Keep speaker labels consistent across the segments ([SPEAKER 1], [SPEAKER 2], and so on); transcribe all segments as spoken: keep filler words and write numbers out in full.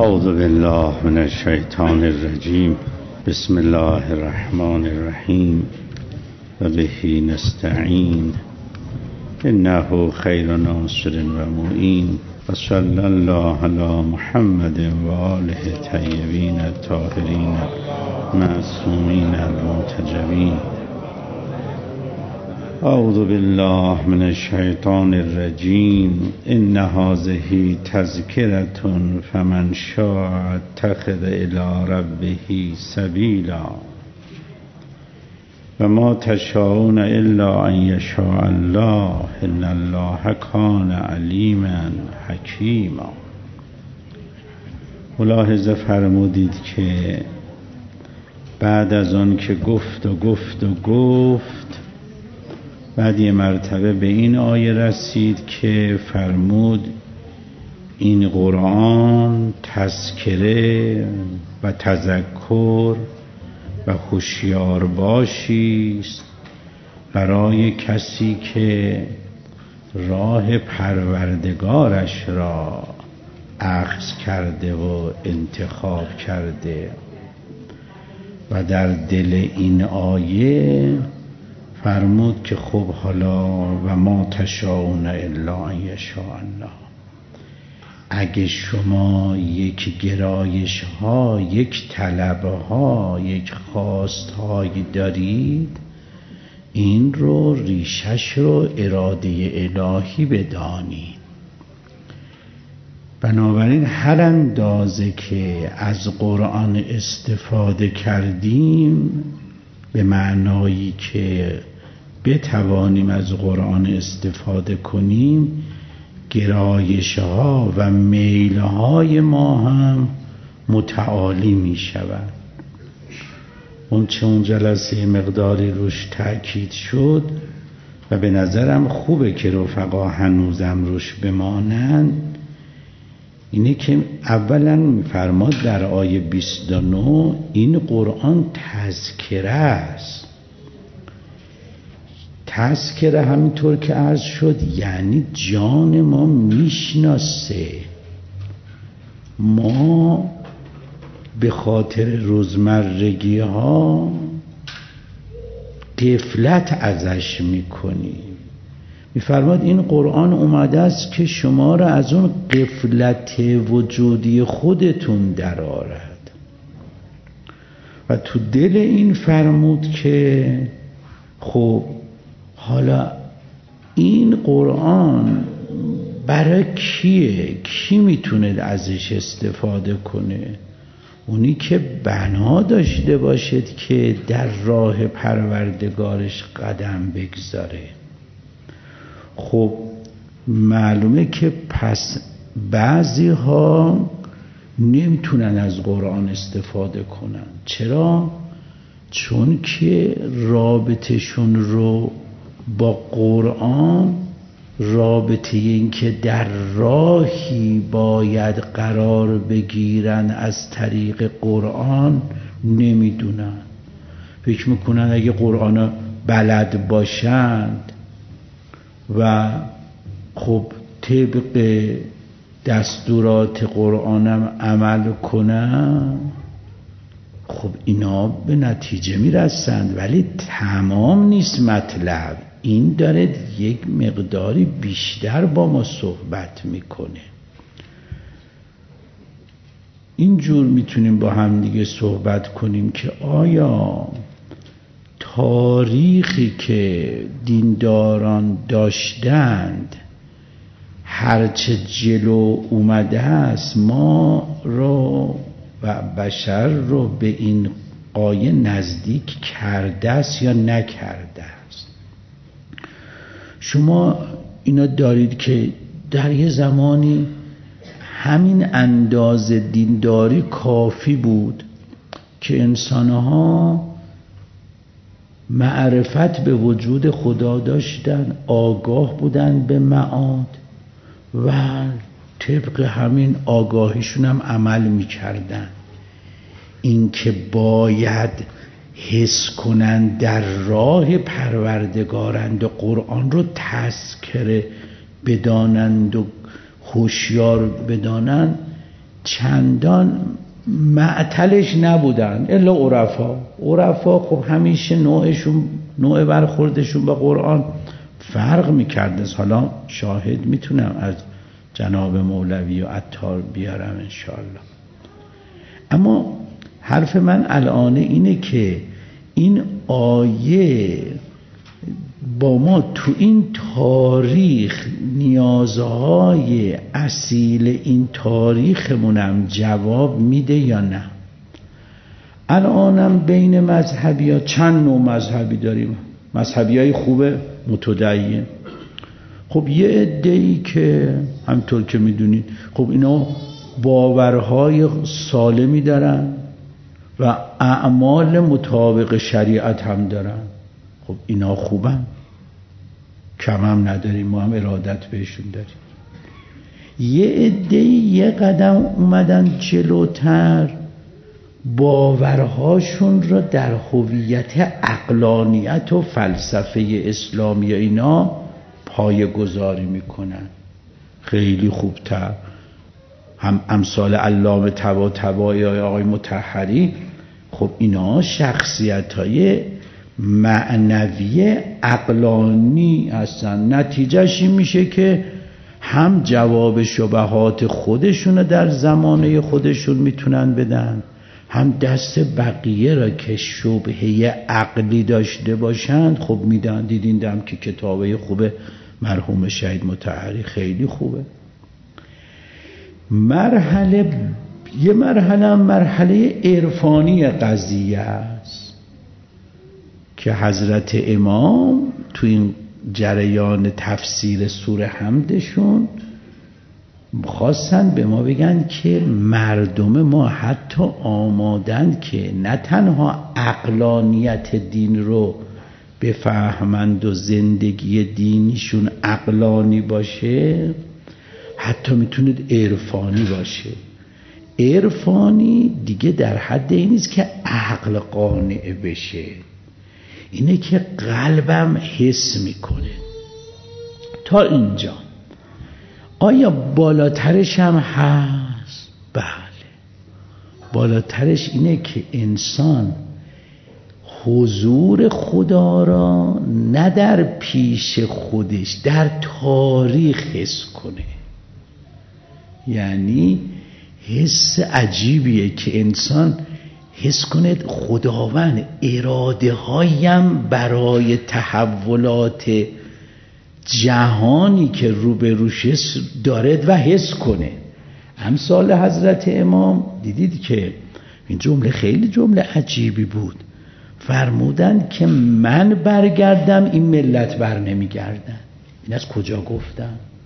[SPEAKER 1] اعوذ بالله من الشیطان الرجیم. بسم الله الرحمن الرحیم و به نستعین انه خیر ناصر و معین و صلی الله علی محمد و آله الطیبین الطاهرین معصومین المنتجبین. اعوذ بالله من الشیطان الرجیم. ان هذه تذکرة فمن شاء اتخذ الی ربه سبیلا و ما تشاءون الا ان یشاء الله ان الله کان علیما حکیما. ملاحظه فرمودید که بعد از آن که گفت و گفت و گفت بعد یه مرتبه به این آیه رسید که فرمود این قرآن تذکره و تذکر و هوشیار باشی است برای کسی که راه پروردگارش را اخذ کرده و انتخاب کرده. و در دل این آیه فرمود که خب حالا و ما تشاءون الا ان یشاء الله، اگه شما یک گرایش ها، یک طلب ها، یک خواست هایی دارید، این رو ریشش رو اراده الهی بدانید. بنابراین هر اندازه که از قرآن استفاده کردیم به معنایی که بتوانیم از قرآن استفاده کنیم، گرایش ها و میل های ما هم متعالی می شود. اون چه اون جلسه مقداری روش تأکید شد و به نظرم خوبه که رفقا هنوزم روش بمانند، اینه که اولا می‌فرماد در آیه بیست و نه این قرآن تذکره است. تذکره همینطور که عرض شد یعنی جان ما میشناسه، ما به خاطر روزمرگی ها غفلت ازش میکنیم. میفرماد این قرآن اومده است که شما را از اون غفلت وجودی خودتون درآورد. و تو دل این فرمود که خب حالا این قرآن برای کیه؟ کی میتونه ازش استفاده کنه؟ اونی که بنا داشته باشد که در راه پروردگارش قدم بگذاره. خب معلومه که پس بعضی ها نمیتونن از قرآن استفاده کنن. چرا؟ چون که رابطشون رو با قرآن، رابطه این که در راهی باید قرار بگیرن از طریق قرآن نمیدونن. فکر میکنن اگه قرآن بلد باشند و خب طبق دستورات قرآنم عمل کنن، خب اینا به نتیجه میرسند. ولی تمام نیست مطلب، این داره یک مقداری بیشتر با ما صحبت میکنه. اینجور میتونیم با هم دیگه صحبت کنیم که آیا تاریخی که دینداران داشتند هرچه جلو اومده است ما رو و بشر رو به این قایه نزدیک کرده است یا نکرده است؟ شما اینا دارید که در یه زمانی همین اندازه دینداری کافی بود که انسانها معرفت به وجود خدا داشتن، آگاه بودن به معاد و طبق همین آگاهیشون هم عمل میکردن. این که باید حس کنند در راه پروردگارند و قرآن رو تذکره بدانند و هوشیار بدانند، چندان معطلش نبودن الا عرفا. عرفا خب همیشه نوعشون، نوع برخوردشون با قرآن فرق میکرده. حالا شاهد میتونم از جناب مولوی و عطار بیارم انشاءالله. اما حرف من الان اینه که این آیه با ما تو این تاریخ نیازهای اصیل این تاریخمونم جواب میده یا نه؟ الانم بین مذهبی ها چند نوع مذهبی داریم. مذهبی های خوبه متدین، خب یه عده‌ای که همطور که میدونید خب اینا باورهای سالمی دارن و اعمال مطابق شریعت هم دارن. خب اینا خوبن، کم هم نداریم، ما هم ارادت بهشون داریم. یه عده‌ای یه قدم اومدن جلوتر، باورهاشون را در هویت عقلانیت و فلسفه اسلامی اینا پایه‌گذاری میکنن. خیلی خوبتر. هم امثال علامه طباطبایی یا آقای مطهری، خب اینا شخصیت‌های معنوی عقلانی هستن. نتیجهش این میشه که هم جواب شبهات خودشون در زمانه خودشون میتونن بدن، هم دست بقیه را که شبهه عقلی داشته باشند خب میدن. دیدین دم که کتابه خوبه مرحوم شهید مطهری خیلی خوبه. مرحله یه مرحله مرحله عرفانی قضیه است که حضرت امام تو این جریان تفسیر سوره حمدشون خواستن به ما بگن که مردم ما حتی آمادن که نه تنها عقلانیت دین رو بفهمند و زندگی دینیشون عقلانی باشه، حتی میتونید عرفانی باشه. عرفانی دیگه در حد این نیست که عقل قانع بشه، اینه که قلبم حس میکنه. تا اینجا آیا بالاترش هم هست؟ بله، بالاترش اینه که انسان حضور خدا را نه در پیش خودش، در تاریخ حس کنه. یعنی حس عجیبیه که انسان حس کنه خداوند اراده هایم برای تحولات جهانی که رو به روش دارد و حس کنه. امثال حضرت امام دیدید که این جمله خیلی جمله عجیبی بود. فرمودن که من برگردم این ملت بر نمیگردن. این از کجا گفتن؟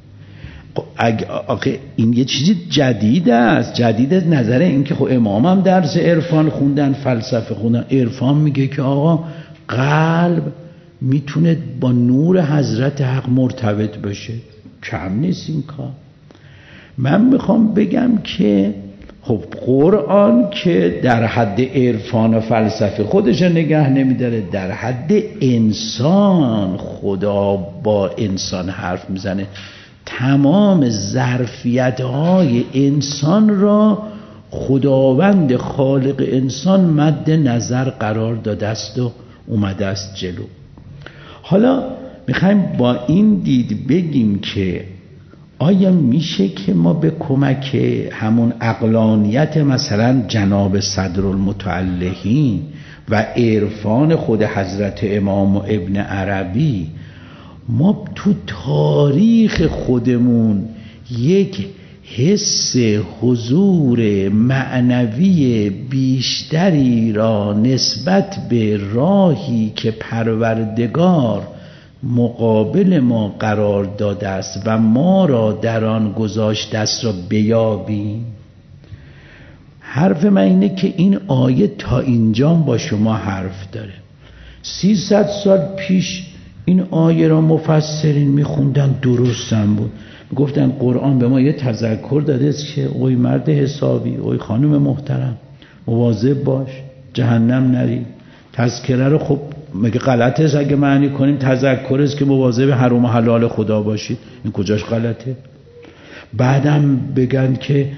[SPEAKER 1] آخه این یه چیزی جدید است، جدید از نظر این که خب امام هم درس عرفان خوندن، فلسفه خوندن. عرفان میگه که آقا قلب میتونه با نور حضرت حق مرتبط بشه. کم نیست این کار. من میخوام بگم که خب قرآن که در حد عرفان و فلسفه خودش نگه نمیداره، در حد انسان خدا با انسان حرف میزنه. تمام ظرفیت‌های انسان را خداوند خالق انسان مد نظر قرار داده است و اومده است جلو. حالا میخوایم با این دید بگیم که آیا میشه که ما به کمک همون عقلانیت مثلا جناب صدرالمتعلهین و عرفان خود حضرت امام و ابن عربی ما تو تاریخ خودمون یک حس حضور معنوی بیشتری را نسبت به راهی که پروردگار مقابل ما قرار داده است و ما را در آن گذاشته است را بیابیم؟ حرف من اینه که این آیه تا اینجا با شما حرف داره. سیصد سال پیش این آیه را مفسرین میخوندن، درستم بود. میگفتن قرآن به ما یه تذکر داده است که اوی مرد حسابی، اوی خانم محترم، مواظب باش جهنم نری. تذکره رو خب مگه غلطه است اگه معنی کنیم تذکر است که مواظب حرام و حلال خدا باشید؟ این کجاش غلطه؟ بعدم بگن که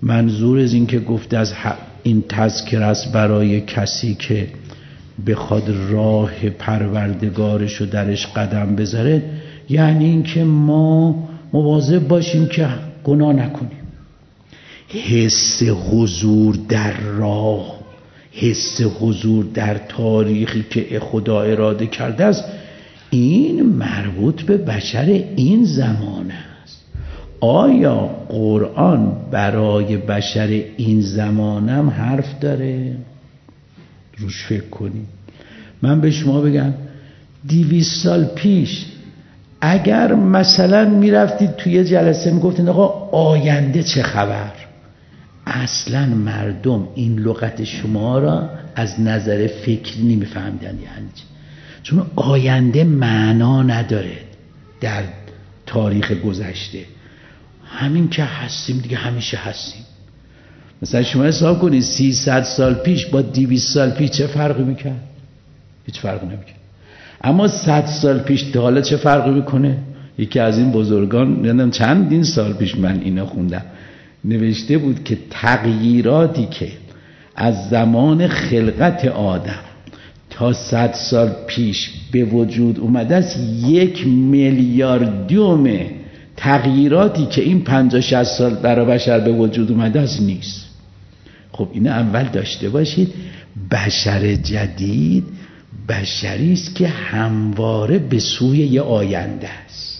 [SPEAKER 1] منظور از این که گفته از این تذکر است برای کسی که بخواد راه پروردگارش رو درش قدم بذاره، یعنی این که ما مواظب باشیم که گناه نکنیم. حس حضور در راه، حس حضور در تاریخی که خدا اراده کرده است، این مربوط به بشر این زمانه است. آیا قرآن برای بشر این زمانه هم حرف داره؟ روش فکر کنیم. من به شما بگم دویست سال پیش اگر مثلا میرفتید توی جلسه میگفتید آقا آینده چه خبر، اصلا مردم این لغت شما را از نظر فکری نمیفهمیدن، یعنی چون آینده معنا نداره در تاریخ گذشته. همین که هستیم دیگه همیشه هستیم. مثلا شما حساب کنید سیصد سال پیش با دویست سال پیش چه فرقی میکرد؟ هیچ فرقی نمیکرد. اما صد سال پیش تا حالا چه فرقی میکنه؟ یکی از این بزرگان نمیدونم چندین سال پیش من اینا خوندم، نوشته بود که تغییراتی که از زمان خلقت آدم تا صد سال پیش به وجود اومده است، یک میلیاردیوم تغییراتی که این پنجاه شصت سال برای بشر به وجود اومده است نیست. خب اینو اول داشته باشید. بشر جدید بشری است که همواره به سوی یه آینده است.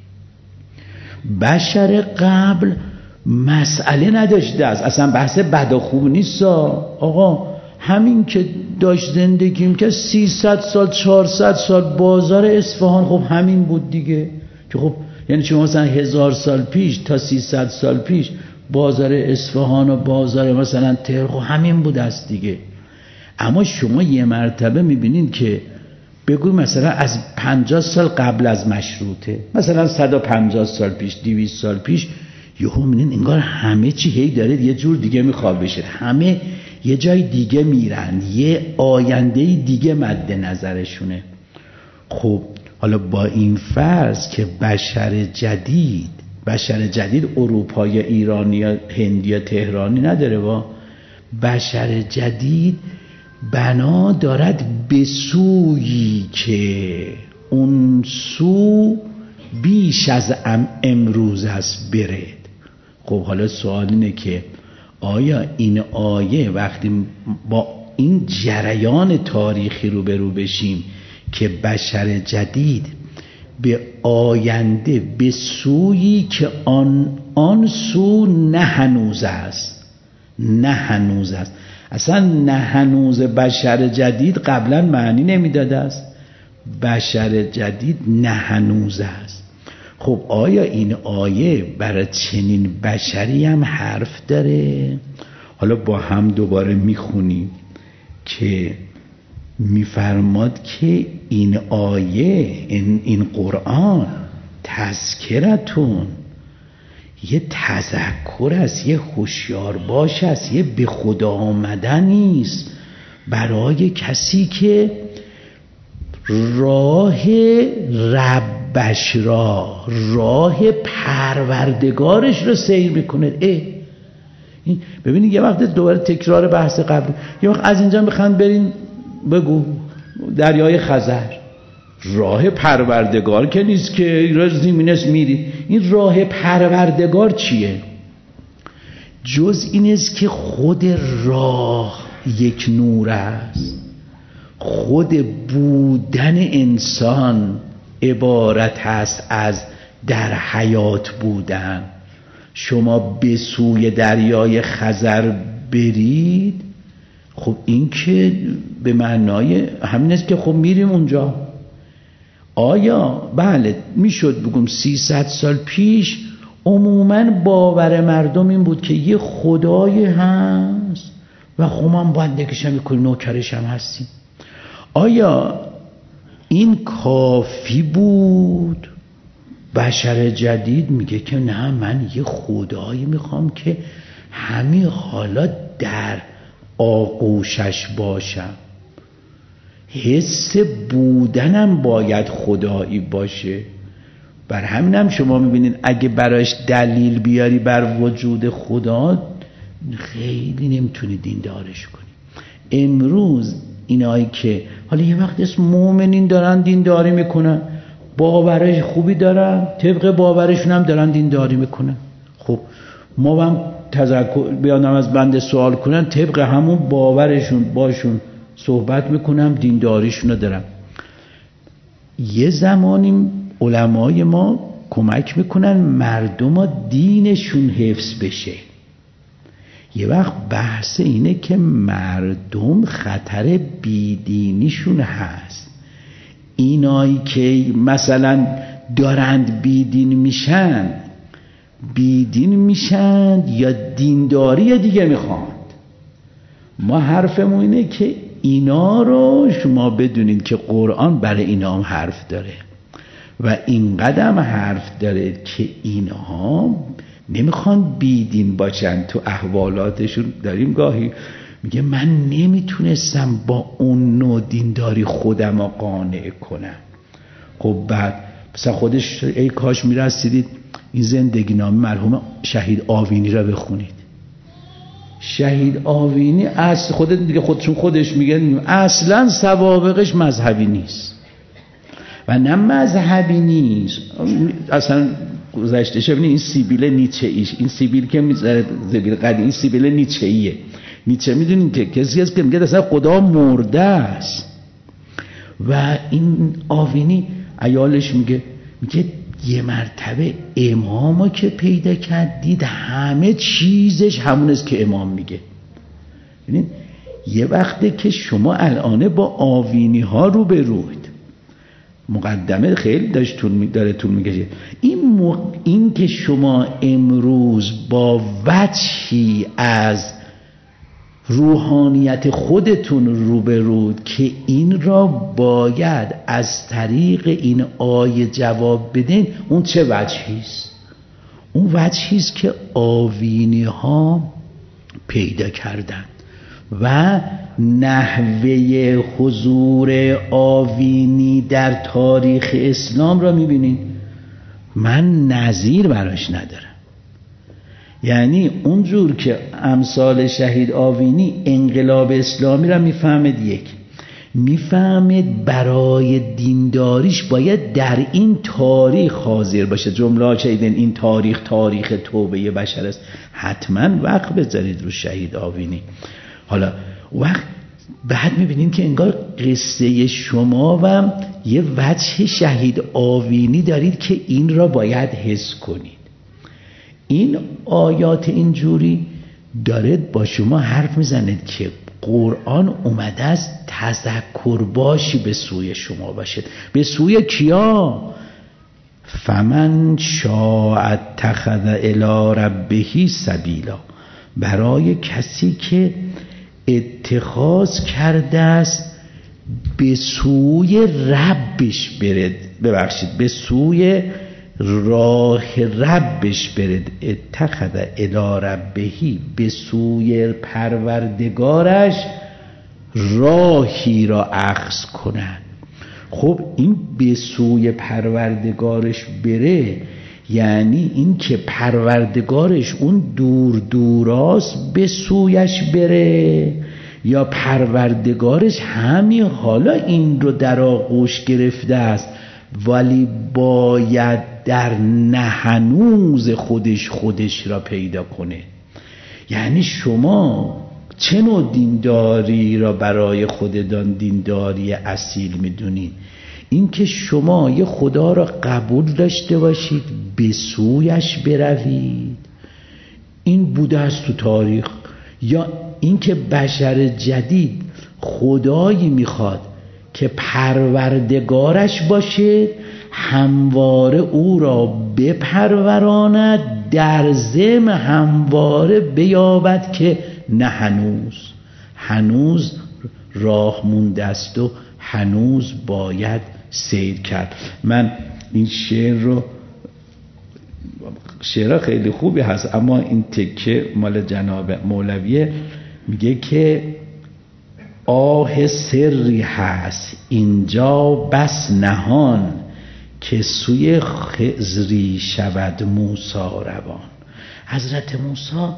[SPEAKER 1] بشر قبل مسئله نداشته است، اصلا بحث بد و خوب نیست. آقا همین که داشت زندگیم که سیصد سال چهارصد سال بازار اصفهان خب همین بود دیگه، که خب یعنی شما مثلا هزار سال پیش تا سیصد سال پیش بازار اصفهان و بازار مثلا تهران خب همین بود است دیگه. اما شما یه مرتبه میبینید که بگوی مثلا از پنجاه سال قبل از مشروطه، مثلا صد و پنجاه سال پیش، دویست سال پیش، یهو میبینید انگار همه چی هی داره یه جور دیگه میخواد بشه، همه یه جای دیگه میرن، یه آینده دیگه مد نظرشونه. خب حالا با این فرض که بشر جدید، بشر جدید اروپایی، ایرانی، هندی، تهرانی نداره، با بشر جدید بنا دارد به سویی که اون سو بیش از امروز است برد. خب حالا سوال اینه که آیا این آیه وقتی با این جریان تاریخی رو برو بشیم که بشر جدید به آینده به سویی که آن آن سو نه هنوز است، نه هنوز است، اصلا نه هنوز بشر جدید قبلا معنی نمیداده است، بشر جدید نه هنوز است. خب آیا این آیه برای چنین بشری هم حرف داره؟ حالا با هم دوباره میخونیم که میفرماد که این آیه، این, این قرآن تذکرتون، یه تذکر است، یه هوشیار باش است، یه به خدا آمدنی است برای کسی که راه ربش را، راه پروردگارش رو سیر میکنه. اه ببینید یه وقت دوباره تکرار بحث قبل، یه وقت از اینجا میخوان برین بگو دریای خزر، راه پروردگار که نیست که راز زمینش میری. این راه پروردگار چیه؟ جز این است که خود راه یک نور است، خود بودن انسان عبارت هست از در حیات بودن. شما به سوی دریای خزر برید، خب این که به معنای همین است که خب میریم اونجا. آیا بله میشد بگم سیصد سال پیش عموما باور مردم این بود که یه خدای هست و خب من بندگیش میکنیم، نوکرش هم هستیم. آیا این کافی بود؟ بشر جدید میگه که نه، من یه خدایی میخوام که همین حالا در آغوشش باشم، حس بودنم باید خدایی باشه. بر همینم شما میبینید اگه براش دلیل بیاری بر وجود خدا، خیلی نمیتونی دیندارش کنی. امروز اینایی که حالا یه وقت اسم مومنین دارن دینداری میکنن، باورش خوبی دارن، طبق باورشون هم دارن دینداری میکنن. خب ما هم تذکر بیانم از بنده سوال کنن، طبق همون باورشون باشون صحبت میکنم، دینداریشون رو دارم. یه زمانی علمای ما کمک میکنن مردم ها دینشون حفظ بشه. یه وقت بحث اینه که مردم خطر بیدینیشون هست. اینایی که مثلا دارند بیدین میشن بیدین میشن یا دینداری دیگه میخواند. ما حرفمون اینه که اینا رو شما بدونید که قرآن برای اینا هم حرف داره و این قدم حرف داره که اینها نمیخوان بیدین باشن. تو احوالاتشون داریم گاهی میگه من نمیتونستم با اون نوع دینداری خودم رو قانع کنم. خب بعد مثلا خودش ای کاش میرسیدید این زندگی نامه مرحوم شهید آوینی را بخونید. شهید آوینی اصل خودت دیگه خودشون خودش میگه اصلا سوابقش مذهبی نیست و نه مذهبی نیست اصلا. گذشته شبینی این سیبیل نیچه ایش، این سیبیل که میذاره زبیل قدیم، این سیبیل نیچه ایه. نیچه میدونین که کسی هست که میگه اصلا خدا مرده است و این آوینی عیالش میگه میگه یه مرتبه امامو که پیدا کردید همه چیزش همون است که امام میگه. ببینید یه وقته که شما الان با آوینی ها رو به روید، مقدمه خیلی داشت طول داره طول میکشه. این مق... این که شما امروز با وجهی از روحانیت خودتون رو به رود که این را باید از طریق این آیه جواب بدین، اون چه وجهیست؟ اون وجهیست که آوینی ها پیدا کردن و نحوه حضور آوینی در تاریخ اسلام را میبینید. من نظیر براش ندارم. یعنی اونجور که امثال شهید آوینی انقلاب اسلامی را میفهمد، یک میفهمد برای دینداریش باید در این تاریخ حاضر باشه. جمله شهیدن این تاریخ تاریخ توبه بشر است. حتما وقت بذارید رو شهید آوینی. حالا وقت بعد میبینیم که انگار قصه شما و یه وجه شهید آوینی دارید که این را باید حس کنید. این آیات اینجوری داره با شما حرف میزنید که قرآن اومده است تذکر باشی به سوی شما باشد. به سوی کیا؟ فمن شاء اتخذ الی ربه سبیلا، برای کسی که اتخاذ کرده است به سوی ربش برد، ببخشید به سوی راه ربش برد. اتخذ الی ربهی، به سوی پروردگارش راهی را اخذ کنند. خب این به سوی پروردگارش بره یعنی این که پروردگارش اون دور دوراست به سویش بره، یا پروردگارش همین حالا این رو در آغوش گرفته است ولی باید در نهنوز خودش خودش را پیدا کنه. یعنی شما چه نوع دینداری را برای خودتان دینداری اصیل میدونید؟ این که شما یه خدا را قبول داشته باشید به سویش بروید، این بوده است تو تاریخ. یا این که بشر جدید خدایی میخواد که پروردگارش باشه، همواره او را بپروراند، در ضمن همواره بیابد که نه هنوز هنوز راه مونده است و هنوز باید سیر کرد. من این شعر رو، شعر خیلی خوبی هست اما این تکه مال جناب مولویه، میگه که آه سری هست اینجا بس نهان، که سوی خضری شود موسی روان. حضرت موسی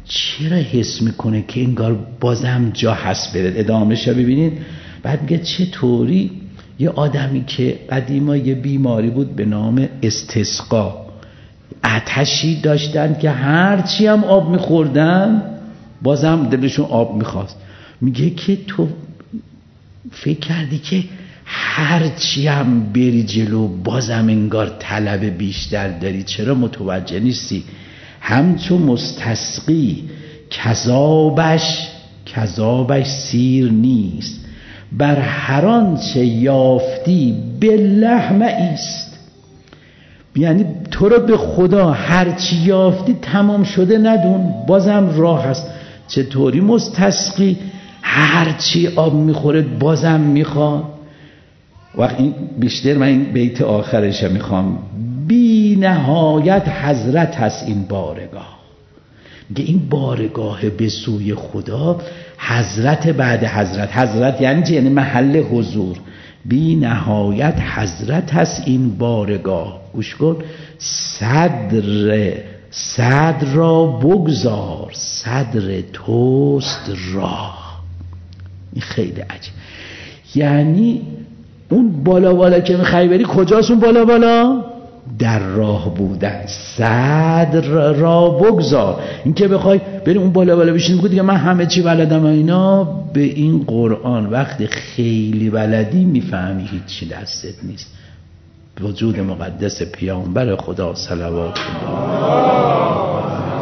[SPEAKER 1] چرا حس میکنه که انگار بازم جا هست بره. ادامهش رو ببینید. بعد میگه چطوری یه آدمی که قدیما یه بیماری بود به نام استسقا، آتشی داشتن که هرچی هم آب میخوردن بازم دلشون آب میخواست. میگه که تو فکر کردی که هرچی هم بری جلو بازم انگار طلب بیشتر داری، چرا متوجه نیستی؟ همچون مستسقی کذابش کذابش سیر نیست، بر هر آنچه یافتی بالله مایست. یعنی تو رو به خدا هرچی یافتی تمام شده ندون، بازم راه هست. چطوری مستسقی هرچی آب میخوره بازم میخواد؟ وقت این بیشتر من این بیت آخرش میخوام. بی نهایت حضرت هست این بارگاه. میگه این بارگاه به سوی خدا حضرت بعد حضرت. حضرت یعنی چی؟ یعنی محل حضور. بی نهایت حضرت هست این بارگاه. گوش کن. صدر صدر را بگذار، صدر توست راه. این خیلی عجیب. یعنی اون بالا بالا که میخوای بری کجاست؟ اون بالا بالا در راه بودن. صدر را بگذار. این که بخوای بری اون بالا بالا بشین بگو دیگه من همه چی بلدم اینا، به این قرآن وقتی خیلی بلدی میفهمی هیچی دستت نیست. وجود مقدس پیامبر خدا صلوات الله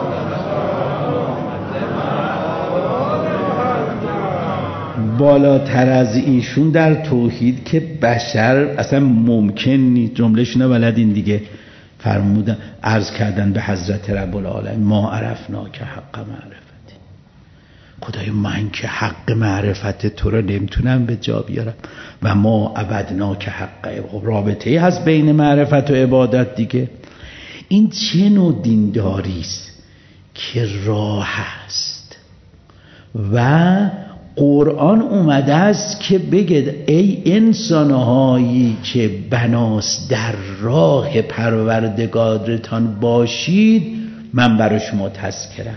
[SPEAKER 1] بالاتر از ایشون در توحید که بشر اصلا ممکن نیست. جملهشون بلدین دیگه. فرمودن عرض کردن به حضرت رب العالمین ما عرفنا که حق معرفتی. خدای من که حق معرفت تو رو نمیتونم به جا بیارم و ما عبدنا که حق عبادت. رابطه هست بین معرفت و عبادت دیگه. این چه نوع دینداری است که راه هست و قرآن اومده است که بگه ای انسانهایی که بناس در راه پروردگارتان باشید من برای شما تذکرم.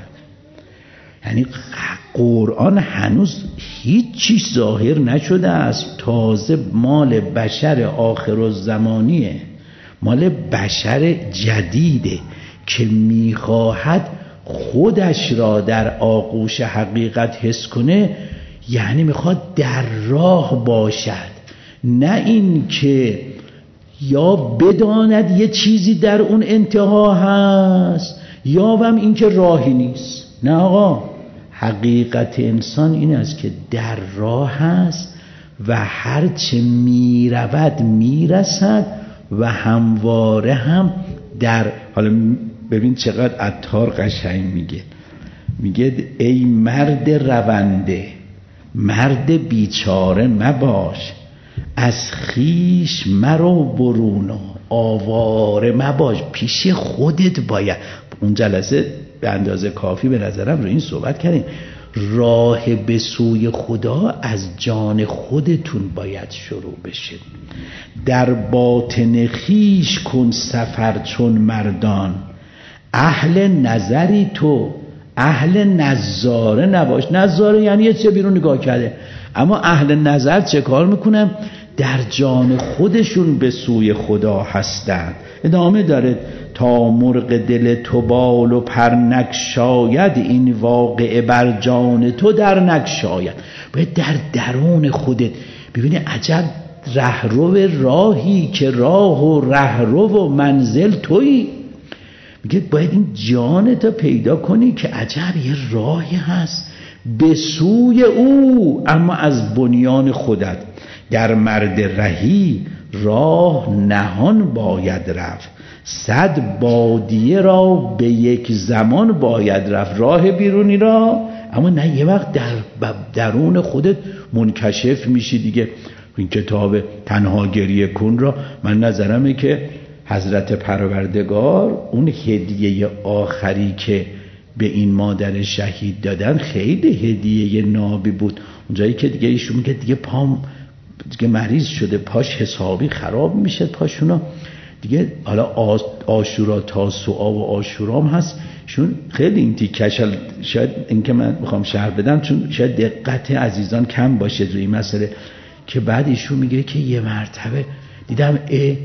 [SPEAKER 1] یعنی قرآن هنوز هیچ چیز ظاهر نشده است، تازه مال بشر آخرالزمانیه، مال بشر جدیده که میخواهد خودش را در آغوش حقیقت حس کنه. یعنی میخواد در راه باشد، نه این که یا بداند یه چیزی در اون انتها هست یا هم این که راهی نیست. نه آقا، حقیقت انسان این است که در راه هست و هرچه میرود میرسد و همواره هم در. حالا ببین چقدر عطار قشنگ میگه. میگه ای مرد رونده، مرد بیچاره مباش، از خیش مرو برون و آواره مباش. پیش خودت باید. اون جلسه به اندازه کافی به نظرم رو این صحبت کردیم. راه به سوی خدا از جان خودتون باید شروع بشه. در باطن خیش کن سفر چون مردان، اهل نظری تو اهل نظاره نباش. نظاره یعنی یه چیز بیرون نگاه کرده، اما اهل نظر چه کار میکنن؟ در جان خودشون به سوی خدا هستند. ادامه داره تا مرغ دل تو بال و پر نگشاید، این واقعه بر جان تو در نگشاید. باید در درون خودت ببینی عجب رهرو راهی که راه و رهرو و منزل تویی. میگه باید این جانت پیدا کنی که عجب یه راهی هست به سوی او، اما از بنیان خودت. در مرد رهی راه نهان باید رفت، صد بادیه را به یک زمان باید رفت. راه بیرونی را، اما نه یه وقت در درون خودت منکشف میشی دیگه. این کتاب تنها گریه کن را من نظرمه که حضرت پروردگار اون هدیه آخری که به این مادر شهید دادن خیلی هدیه نابی بود. اونجایی که دیگه ایشون میگه دیگه پام دیگه مریض شده، پاش حسابی خراب میشه پاشونا دیگه. حالا عاشورا تاسوعا و عاشورام هست چون خیلی این تیکش شاید این که من میخوام شرح بدم چون شاید دقت عزیزان کم باشه روی این مسئله، که بعد ایشون میگه که یه مرتبه دیدم اه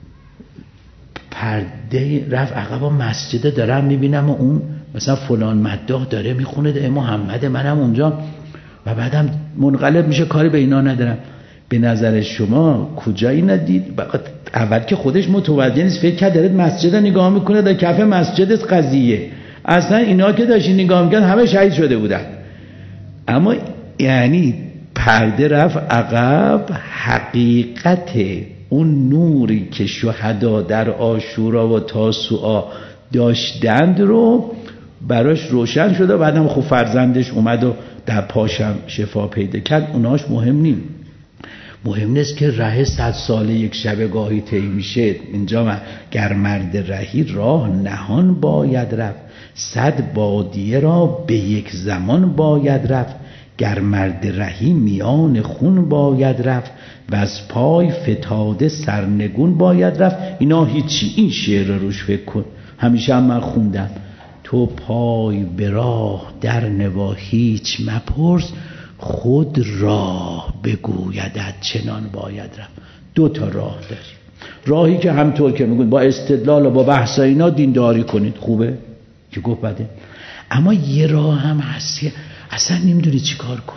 [SPEAKER 1] پرده رفت عقب مسجده دارم میبینم و اون مثلا فلان مداح داره میخونه ده محمد، منم اونجا و بعدم منقلب میشه، کاری به اینا ندارم. به نظر شما کجایی ندید؟ اول که خودش متوجه نیست، فکر کرد داره مسجد نگاه میکنه، در کف مسجد قضیه، اصلا اینا که داشتین نگاه میکرد همه شهید شده بودن. اما یعنی پرده رفت عقب، حقیقت اون نوری که شهدا در عاشورا و تاسوعا داشتند رو براش روشن شده. بعدم خب فرزندش اومد و در پاشم شفا پیدا کرد. اوناش مهم نیم، مهم نیست که ره صد ساله یک شب گاهی طی میشه. اینجا گر مرد رهی راه نهان باید رفت، صد بادیه را به یک زمان باید رفت. گر مرد رهی میان خون باید رفت، و از پای فتاده سرنگون باید رفت. اینا هیچی، این شعر رو روش فکر کن، همیشه هم من خوندم. تو پای به راه در نوا هیچ مپرس، خود راه بگویدت چنان باید رفت. دو تا راه داریم، راهی که همطور که میگون با استدلال و با بحث اینا دینداری کنید، خوبه که گفت بده. اما یه راه هم هستی اصلا نمیدونی چی کار کنی،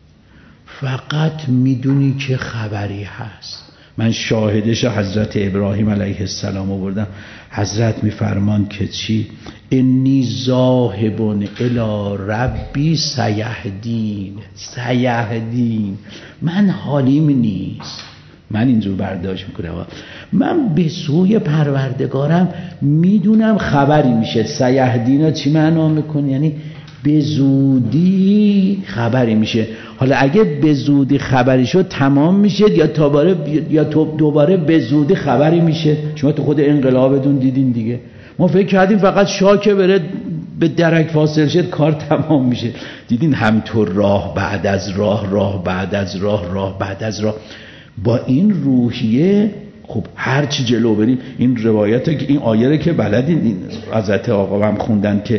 [SPEAKER 1] فقط میدونی که خبری هست. من شاهدش حضرت ابراهیم علیه السلام آوردم. حضرت میفرمان که چی؟ انی ذاهب الی ربی سیهدین. سیهدین، من حالیم نیست، من اینجور برداشت میکنم، من به سوی پروردگارم میدونم خبری میشه. سیهدین چی معنا میکنه؟ یعنی به زودی خبری میشه. حالا اگه به زودی خبری شد تمام میشه، یا دوباره یا دوباره به زودی خبری میشه. شما تو خود انقلابتون دیدین دیگه، ما فکر کردیم فقط شاکه بره به درک فاصل شد کار تمام میشه. دیدین همطور راه بعد از راه، راه بعد از راه، راه بعد از راه. با این روحیه خب هر چی جلو بریم، این روایت که این آیه که بلدین، این حضرت آقا هم خوندن که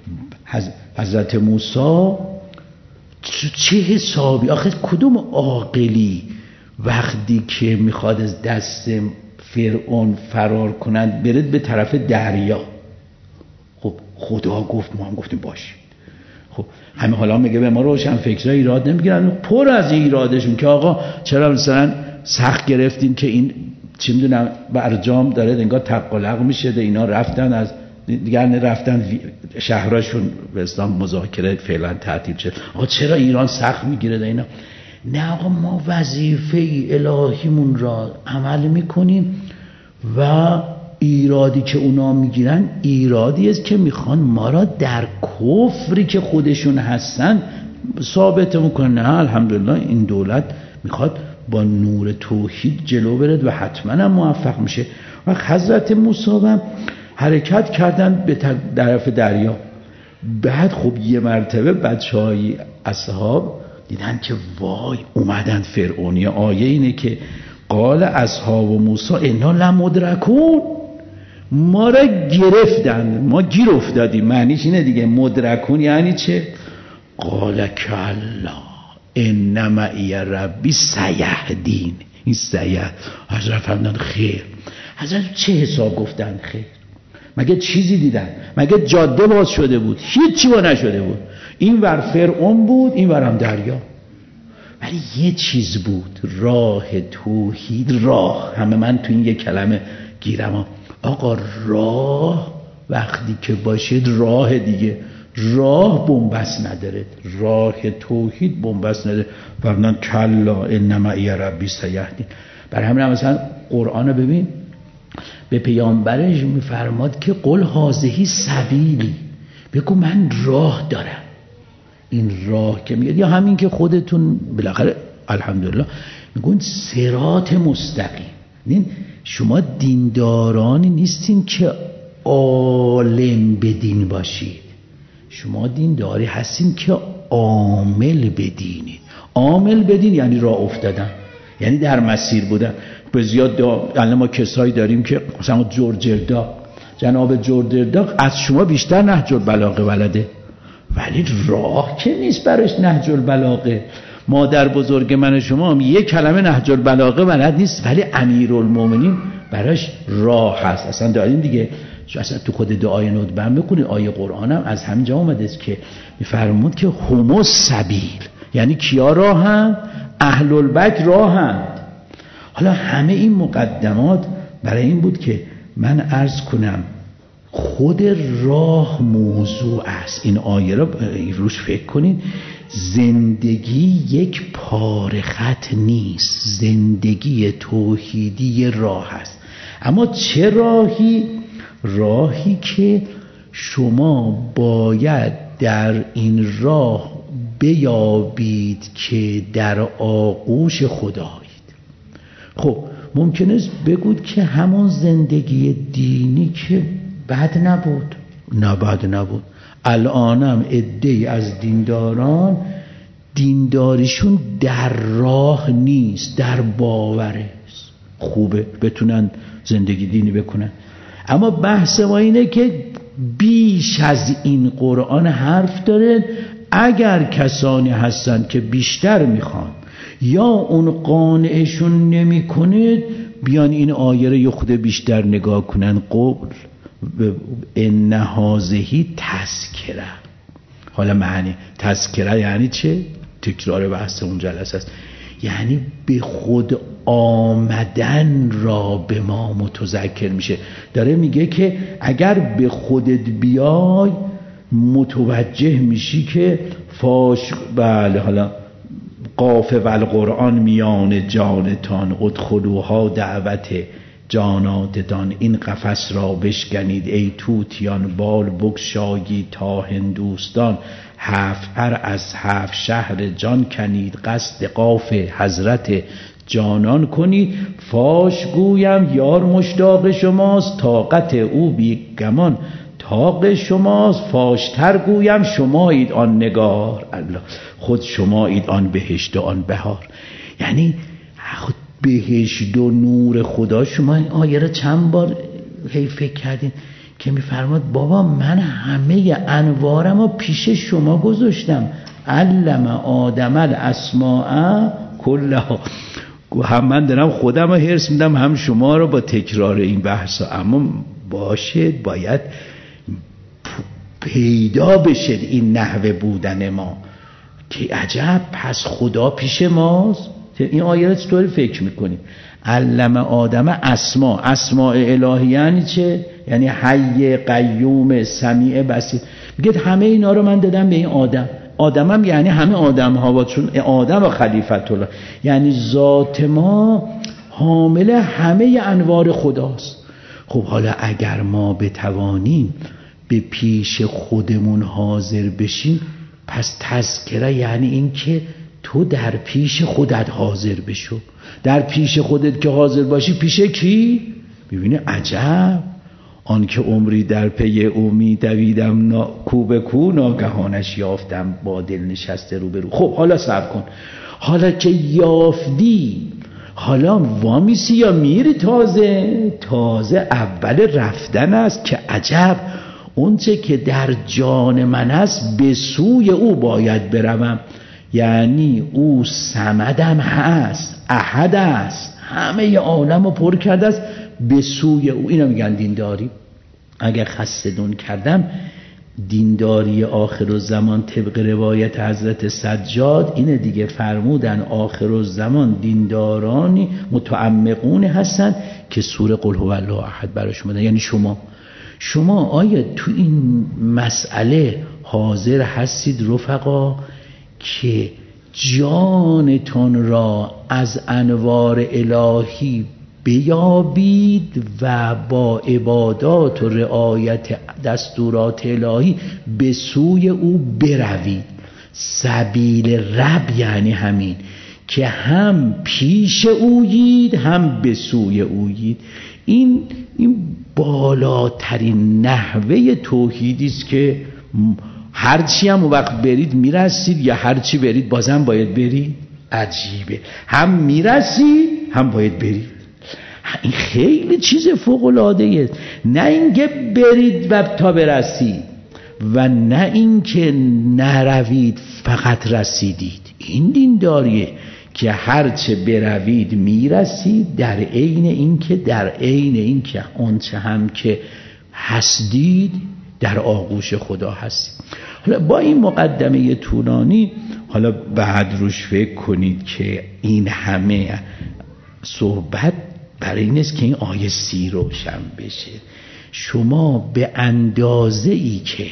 [SPEAKER 1] حضرت موسی چه حسابی، آخه کدوم عاقلی وقتی که میخواد از دست فرعون فرار کنند برید به طرف دریا؟ خب خدا گفت، ما هم گفتیم باش. خب همه حالا میگه به ما روشن فکرها ایراد نمیگیرن، پر از ایرادشون که آقا چرا مثلا سخت گرفتین که این چی میدونم برجام داره انگار تقلق میشه، اینا رفتن از دیگر رفتن شهرشون به اسلام مذاکره فعلا تعطیل شد. آقا چرا ایران سخت میگیره اینا؟ نه آقا، ما وظیفه الهیمون را عمل میکنیم و ایرادی که اونا میگیرن ایرادی است که میخوان ما را در کفری که خودشون هستن ثابت میکنن. نه الحمدلله این دولت میخواد با نور توحید جلو برد و حتما هم موفق میشه. و حضرت موسی هم حرکت کردن به طرف دریا. بعد خب یه مرتبه بچهای اصحاب دیدن که وای اومدن فرعونی. آیه اینه که قال اصحاب موسی انا لمدرکون، ما را گرفتن، ما گیر افتادیم. معنیش اینه دیگه، مدرکون یعنی چه؟ قال کلا ان معی ربی سیهدین. این سیه حضرت فرمودن خیر. حضرت چه حساب گفتن خیر؟ مگه چیزی دیدن؟ مگه جاده باز شده بود؟ هیچی با نشده بود. این ور فرعون بود، این ورم دریا. ولی یه چیز بود، راه توحید. راه همه من تو این یک کلمه گیرم. آقا راه وقتی که باشید راه دیگه، راه بنبست نداره، راه توحید بنبست نداره. فرمودن کلا ان معی ربی سیهدین. برای همین مثلا قرآن رو ببین، به پیامبرش میفرماد که قل هذه سبیلی، بگو من راه دارم. این راه که میگه یا همین که خودتون بالاخره الحمدلله میگون صراط مستقیم. این شما دیندارانی نیستین که عالم به دین باشید، شما دینداری هستین که عامل بدینید. عامل بدین یعنی راه افتادن، یعنی در مسیر بودن. به زیاد الان ما کسایی داریم که مثلا جورجردا جناب جردرداق از شما بیشتر نهج البلاغه بلده، ولی راه که نیست براش نهج البلاغه. مادر بزرگ من شما هم یک کلمه نهج البلاغه بلد نیست، ولی امیرالمومنین براش راه هست. اصلا داریم دیگه، اصلا تو خود دعای ندبه هم بکنید، آیه قرآن هم از همینجا اومده است که میفرمود که هم السبیل، یعنی کیا راهند؟ اهل البک راهند. حالا همه این مقدمات برای این بود که من عرض کنم خود راه موضوع است. این آیه را روش فکر کنید. زندگی یک پاره خط نیست، زندگی توحیدی راه است. اما چه راهی؟ راهی که شما باید در این راه بیابید که در آغوش خدایید. خب ممکن است بگوید که همون زندگی دینی که بد نبود. نه بد نبود. الانم عده‌ای از دینداران دینداریشون در راه نیست، در باوره. خوبه بتونن زندگی دینی بکنن، اما بحث ما اینه که بیش از این قرآن حرف داره. اگر کسانی هستن که بیشتر میخوان یا اون قانعشون نمی کنید، بیان این آیه رو یه خود بیشتر نگاه کنن. قول ان هذه تذکره. حالا معنی تذکره یعنی چه؟ تکرار بحث اون جلسه است، یعنی به خود آمدن را به ما متذکر میشه. داره میگه که اگر به خودت بیای متوجه میشی که فاش بله حالا قاف و القرآن میان جانتان ادخلوها دعوت جاناتتان، این قفس را بشکنید ای توتیان، بال بگشایید تا هندوستان، هفت هر از هفت شهر جان کنید، قصد قاف حضرت جانان کنید. فاش گویم یار مشتاق شماست، طاقت او بی گمان طاق شماست. فاشتر گویم شمایید آن نگار، الله خود شمایید آن بهشت و آن بهار. یعنی بهشت و نور خدا. شما این آیه را چند بار هی فکر کردین که میفرماد بابا من همه انوارم رو پیش شما گذاشتم، علم آدم الاسماء کلها. هم من دارم خودم رو حرص میدم هم شما رو با تکرار این بحث، اما باشه باید پیدا بشه این نحوه بودن ما که عجب پس خدا پیش ماست. این آیه رو چطور فکر میکنیم؟ علم آدم اسما، اسماء الهی یعنی چه؟ یعنی حی قیوم سمیع بصیر. میگه همه اینا رو من دادم به این آدم. آدمم یعنی همه آدم ها، چون آدم و خلیفت الله، یعنی ذات ما حامل همه انوار خداست. خب حالا اگر ما بتوانیم به پیش خودمون حاضر بشیم، پس تذکره یعنی این که تو در پیش خودت حاضر بشو. در پیش خودت که حاضر باشی پیش کی؟ ببینی عجب، آن که عمری در پی او می دویدم نا... کو به کو ناگهانش یافتم با دل نشسته رو به رو. خب حالا صبر کن، حالا که یافتی حالا وامیسی یا میری؟ تازه تازه اول رفتن است که عجب اون چه که در جان من است به سوی او باید بروم. یعنی او صمدم هست، احد است، همه عالم رو پر کرده است، به سوی او. اینا میگن دینداری. اگر خستدون کردم، دینداری آخر الزمان طبق روایت حضرت سجاد اینه دیگه، فرمودن آخر الزمان دیندارانی متعمقون هستن که سوره قل هو الله احد براشون بدن. یعنی شما شما آیا تو این مسئله حاضر هستید رفقا که جانتون را از انوار الهی بیابید و با عبادات و رعایت دستورات الهی به سوی او بروید؟ سبیل رب یعنی همین که هم پیش اویید هم به سوی اویید. این این بالاترین نحوه توحیدی است که هرچی هم وقت برید میرسید یا هرچی برید بازم باید برید. عجیبه، هم میرسید هم باید برید. این خیلی چیز فوق‌العاده‌ایه. نه اینکه برید و تا برسید و نه اینکه نروید فقط رسیدید. این دینداریه که هرچه بروید میرسید، در عین اینکه در عین اینکه آنچه هم که هستید در آغوش خدا هستید. حالا با این مقدمه طولانی حالا بعد روش فکر کنید که این همه صحبت برای این است که این آیه سی روشن بشه. شما به اندازه ای که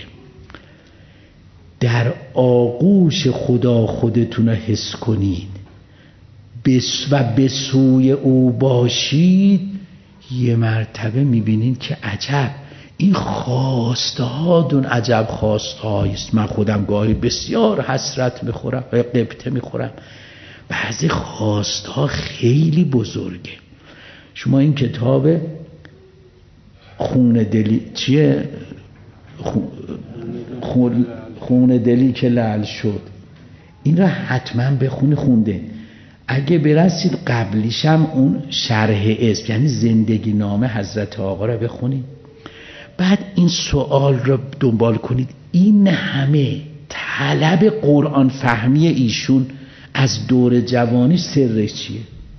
[SPEAKER 1] در آغوش خدا خودتون رو حس کنید و به سوی او باشید، یه مرتبه میبینید که عجب این خواسته ها دون عجب خواسته هاییست. من خودم گاهی بسیار حسرت میخورم و قبطه میخورم، بعضی خواسته ها خیلی بزرگه. شما این کتاب خون دلی چیه؟ خون, خون دلی که لعل شد، این را حتما بخونی. خونده اگه برسید قبلیشم اون شرح اسم یعنی زندگی نامه حضرت آقا را بخونید، بعد این سوال را دنبال کنید. این همه طلب قرآن فهمی ایشون از دور جوانی سرش چیه؟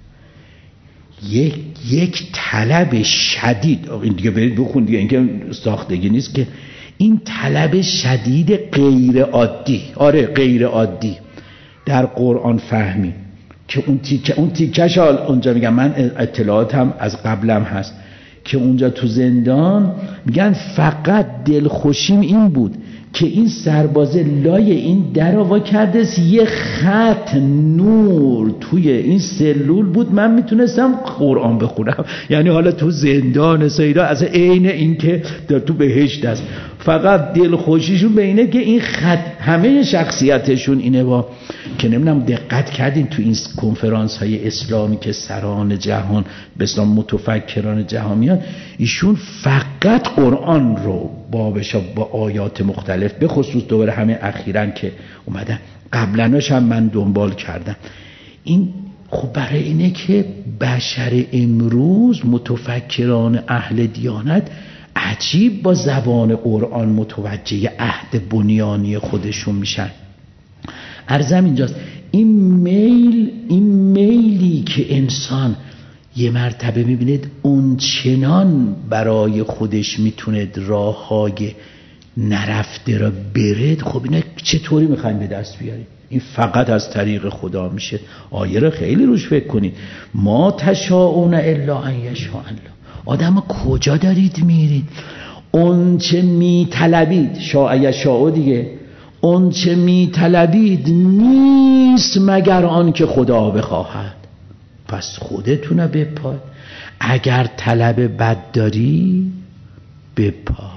[SPEAKER 1] یک یک طلب شدید. این دیگه برید بخون دیگه، این که ساختگی نیست که. این طلب شدید غیر عادی، آره غیر عادی در قرآن فهمی که اون تیکه اون تیکش اونجا میگم، من اطلاعاتم از قبلم هست که اونجا تو زندان میگن فقط دلخوشیم این بود که این سربازه لای این در آوا کرده، یه خط نور توی این سلول بود، من میتونستم قرآن بخونم. یعنی حالا تو زندان سیدا از عین این که در تو بهشت است، فقط دلخوشیشون به اینه که این خط، همه شخصیتشون اینه. با که نمیدونم دقت کردین تو این کنفرانس های اسلامی که سران جهان به اسلام متفکران جهان میان، ایشون فقط قرآن رو بابشا با آیات مختلف، به خصوص دوباره همه اخیراً که اومدن، قبلناش هم من دنبال کردم. این خب برای اینه که بشر امروز متفکران اهل دیانت عجیب با زبان قرآن متوجه عهد بنیانی خودشون میشن. عرضم اینجاست، این میل این میلی که انسان یه مرتبه میبینید اون چنان برای خودش میتونه راههای نرفته را برد، خب اینا چطوری میخواین به دست بیارید؟ این فقط از طریق خدا میشه. آیه را خیلی روش فکر کنید. ما تشاءون الا ان یشاء الله. آدم کجا دارید میرید؟ اون چه میطلبید، شاء یشاء دیگه، اون چه میطلبید نیست مگر آن که خدا بخواهد. پس خودتونه بپا. اگر طلب بد داری بپا،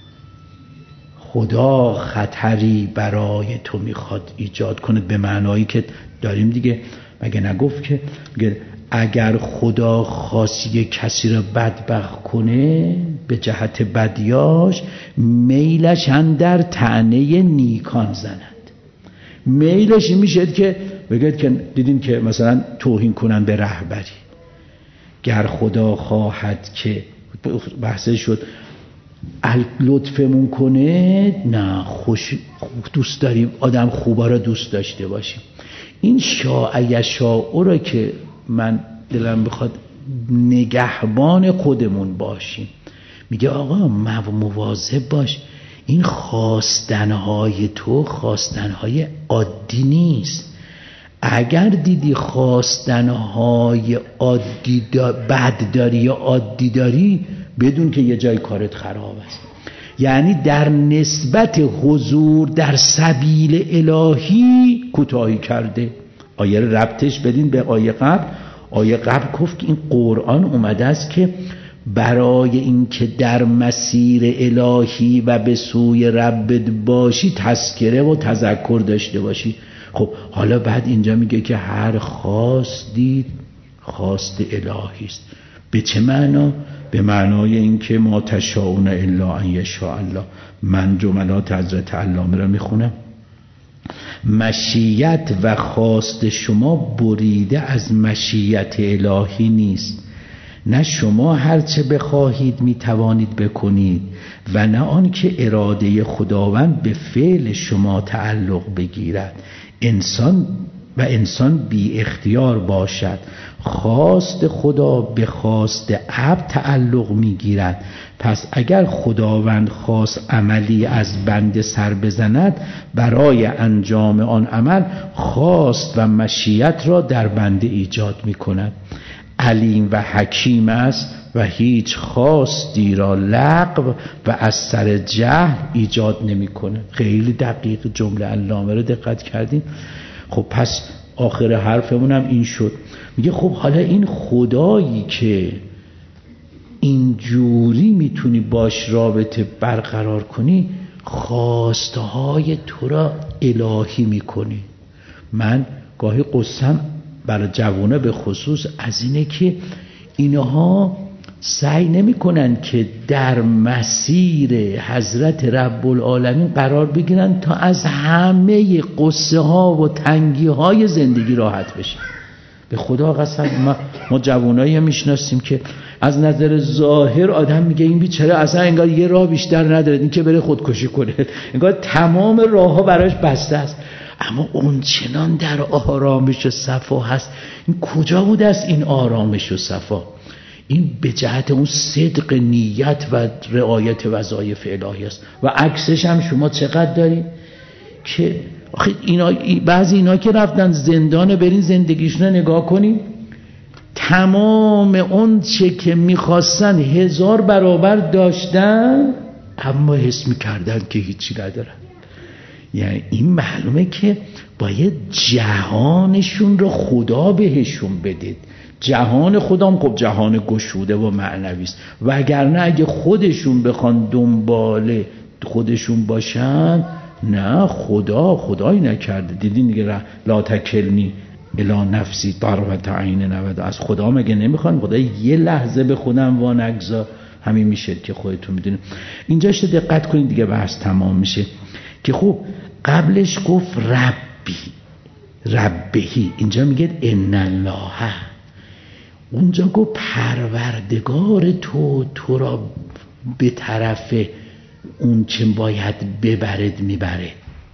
[SPEAKER 1] خدا خطری برای تو میخواد ایجاد کنه، به معنایی که داریم دیگه. مگه نگفت که اگر خدا خواستی کسی رو بدبخت کنه به جهت بدیاش، میلش اندر طعنه نیکان زند. میلش این میشه که بگید که دیدین که مثلا توهین کنن به رهبری، گر خدا خواهد که بحثه شد لطفمون کنه، نه خوش دوست داریم آدم خوبا را دوست داشته باشیم. این شاء یشاء را که من دلم بخواد نگهبان خودمون باشیم. میگه آقا مواظب باش، این خواستنهای تو خواستنهای عادی نیست. اگر دیدی خواستنهای عادی دا بد داری یا عادی داری، بدون که یه جای کارت خراب است. یعنی در نسبت حضور در سبیل الهی کوتاهی کرده. آیه ربطش بدین به آیه قبل. آیه قبل گفت که این قرآن اومده است که برای اینکه در مسیر الهی و به سوی ربت باشی تذکره و تذکر داشته باشی. خب حالا بعد اینجا میگه که هر خواست دید خواست الهی است. به چه معنا؟ به معنای اینکه ما تشاءون الا ان یشاء الله. من جملات حضرت علامه را میخونم. مشیت و خواست شما بریده از مشیت الهی نیست، نه شما هرچه بخواهید میتوانید بکنید و نه آن که اراده خداوند به فعل شما تعلق بگیرد. انسان و انسان بی اختیار باشد. خواست خدا به خواست عبد تعلق میگیرد. پس اگر خداوند خواست عملی از بنده سر بزند، برای انجام آن عمل خواست و مشیت را در بنده ایجاد میکند. علیم و حکیم است و هیچ خواستی را لغو و از سر جهل ایجاد نمیکنه. خیلی دقیق جمله علامه رو دقت کردین؟ خب پس آخر حرفمون هم این شد. میگه خب حالا این خدایی که اینجوری میتونی باش رابطه برقرار کنی، خواستهای تو را الهی میکنی. من گاهی قصم برای جوانه به خصوص از اینه که اینها سعی نمی کنن که در مسیر حضرت رب العالمین قرار بگیرن تا از همه قصه ها و تنگی های زندگی راحت بشن. به خدا قسم ما, ما جوانایی میشناسیم که از نظر ظاهر آدم میگه این بیچاره اصلا انگار یه راه بیشتر نداره، این که بره خودکشی کنه، انگار تمام راه ها براش بسته است، اما اون چنان در آرامش و صفا هست. این کجا بوده است این آرامش و صفا؟ این به جهت اون صدق نیت و رعایت وظایف الهی است. و عکسش هم شما چقدر دارید که آخه اینا، بعضی اینا که رفتن زندان، برین زندگیشون رو نگاه کنید، تمام اون چه که میخواستن هزار برابر داشتن، اما حس میکردن که هیچی ندارن. یعنی این معلومه که باید جهانشون رو خدا بهشون بدید. جهان خودم خب جهان گشوده و معنوی است، وگرنه اگه خودشون بخوان دنبال خودشون باشن، نه خدا خدایی نکرده. دیدین دیگه، لا تکلنی الی نفسی طرفت عین نود. از خدا مگه نمیخوان خدا یه لحظه به خودم وانگذار؟ همین میشه که خودتون میدونید. اینجاش دقت کنید دیگه بحث تمام میشه که خب قبلش گفت ربی ربهی، اینجا میگه ان الله، اونجا گفت پروردگار تو تو را به طرف اون چه باید ببرد میبره.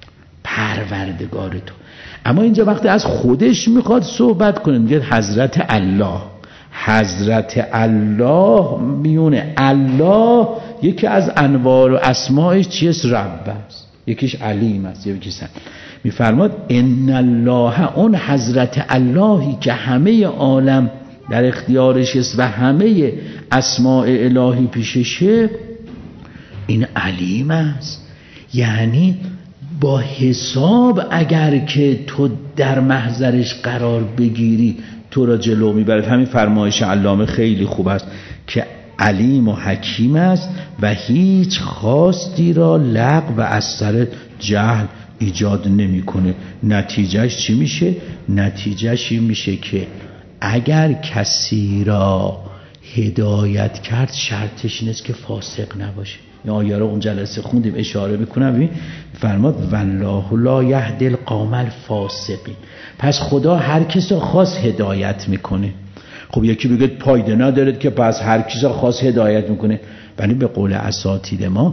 [SPEAKER 1] پروردگار تو. اما اینجا وقتی از خودش میخواد صحبت کنه میگه حضرت الله. حضرت الله میونه الله یکی از انوار و اسمایش چیست؟ رب است، یکیش علیم است، یکیش میفرماد ان الله، اون حضرت اللهی که همه عالم در اختیارش است و همه اسماء الهی پیششه، این علیم است. یعنی با حساب اگر که تو در محضرش قرار بگیری تو را جلو میبرد. همین فرمایش علامه خیلی خوب است که علیم و حکیم است و هیچ خواستی را لغو و از سر جهل ایجاد نمیکنه. نتیجهش چی میشه؟ نتیجهش این میشه که اگر کسی را هدایت کرد، شرطش این است که فاسق نباشه. این آیه رو اون جلسه خوندیم، اشاره میکنم. ببین فرماد والله لا یهدی القوم الفاسقین. پس خدا هر کس رو خاص هدایت میکنه. خب یکی بگه پایده نداره که پس هر کس رو خاص هدایت میکنه، ولی به قول اساتید ما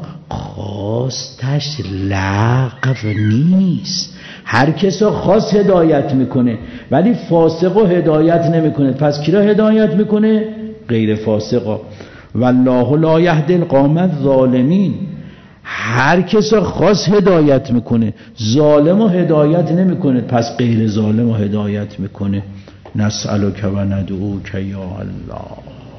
[SPEAKER 1] خواستش لغو نیست. هر کس رو خاص هدایت میکنه ولی فاسق رو هدایت نمیکنه. پس کی رو هدایت میکنه؟ غیر فاسقا. والله لا یهدی القوم الظالمین. هر کس رو خاص هدایت میکنه، ظالم رو هدایت نمیکنه، پس غیر ظالم رو هدایت میکنه. نسألک و ندعوک یا الله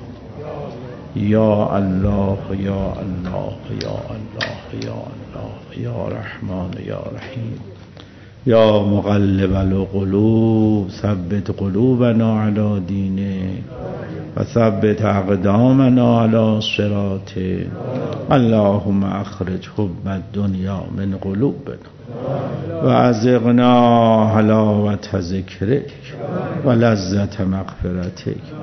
[SPEAKER 1] یا الله یا الله یا الله یا الله یا رحمان یا رحیم یا مقلب القلوب ثبت قلوبنا علی دینک و ثبت اقدامنا علی صراطک. اللهم اخرج حب الدنیا من قلوبنا و ازغنا حلاوت ذکرک و لذت مغفرتک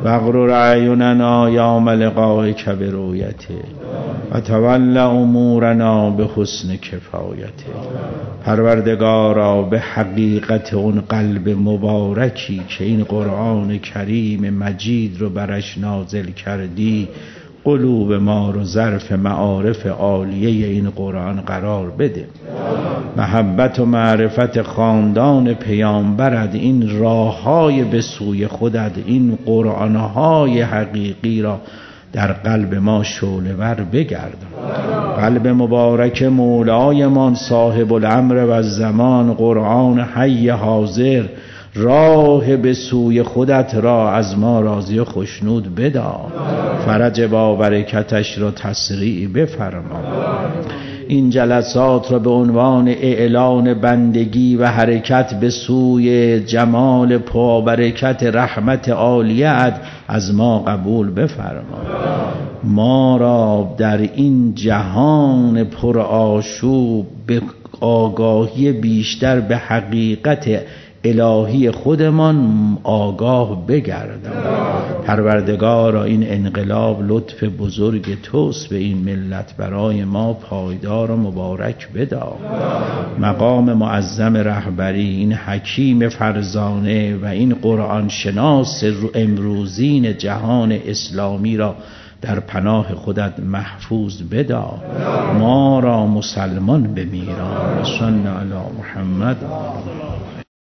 [SPEAKER 1] واغرر اعیننا یوم لقائک برؤیته و تول امورنا به حسن کفایته. پروردگارا به حقیقت اون قلب مبارکی که این قرآن کریم مجید رو برش نازل کردی، قلوب ما رو ظرف معارف عالیه این قرآن قرار بده. محبت و معرفت خاندان پیامبرت، این راههای به سوی خودت، این قرآنهای حقیقی را در قلب ما شعله‌ور بگردان. قلب مبارک مولایمان صاحب الامر و الزمان، قرآن حی حاضر، راه به سوی خودت را از ما راضی و خشنود بدار. فرج با برکتش را تسریع بفرما. این جلسات را به عنوان اعلان بندگی و حرکت به سوی جمال پابرکت رحمت عالیت از ما قبول بفرما. ما را در این جهان پر آشوب به آگاهی بیشتر به حقیقت الهی خودمان آگاه بگردم. پروردگارا این انقلاب لطف بزرگ توست به این ملت، برای ما پایدار و مبارک بدار. مقام معظم رهبری، این حکیم فرزانه و این قرآن شناس امروزین جهان اسلامی را در پناه خودت محفوظ بدار. ما را مسلمان بمیران. صلی علی محمد.